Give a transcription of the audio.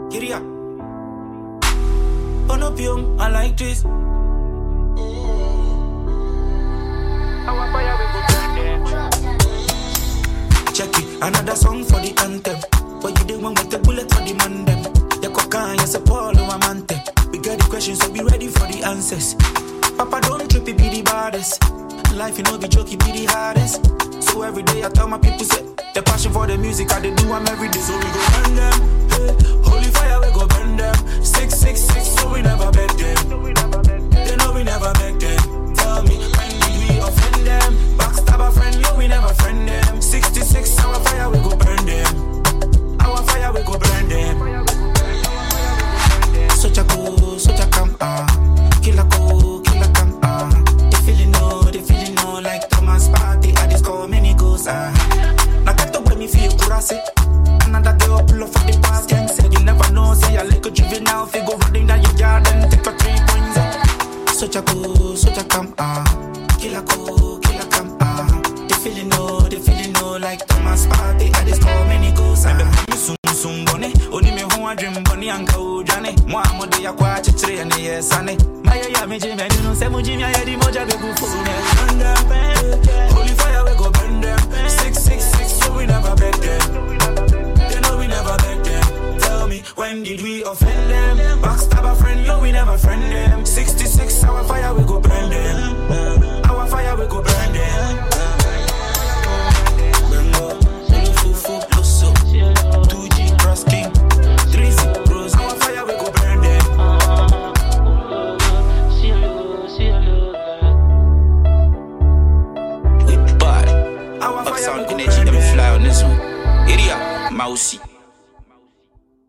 Giddy up. Burn opium, I like this. Check it, another song for the anthem. But you didn't want with the bullet for the man them. Your cocaine, yes, a Paulo Amante. We got the questions, so be ready for the answers. Papa, don't trip, it be the baddest. Life, you know, be joke, it be the hardest. So every day I tell my people, say, the passion for the music, I they do them every day. So we go burn them, hey. Holy fire, we go burn them. 666, so we never beg them. They know we never beg them. Tell me, when did we offend them? Backstab a friend, yo, we never friend them. 66, our fire, we go burn them. Our fire, we go burn them. Such a cool, such a come, Killer cool, killer come, They feeling no, like Thomas Party. I just call many ghosts, Now get the way me feel crazy. Another day up, pull up for the past gang. Said you never know, say I like a juvenile. If you go running down your yard and take a 3 points, Such a cool, such a come, Killer cool, killer come, They feeling no, like Thomas Party. I just call many ghosts, Soon bonnet, only me who I dream bonnie and go Johnny. Moi, I'm de ya kwa chitre and yes, Annie. My ya me Jimmy, you know, Samu Jimmy, I had the moja be good for Holy fire, we go burn them. 666, so we never beg them. They know we never beg them. Tell me, when did we offend them? Backstab a friend, yo, we never friend them. 66, our fire, we go burn them. Our fire, we go burn them. Sound energy, let me fly on this one. Idiot, mousy.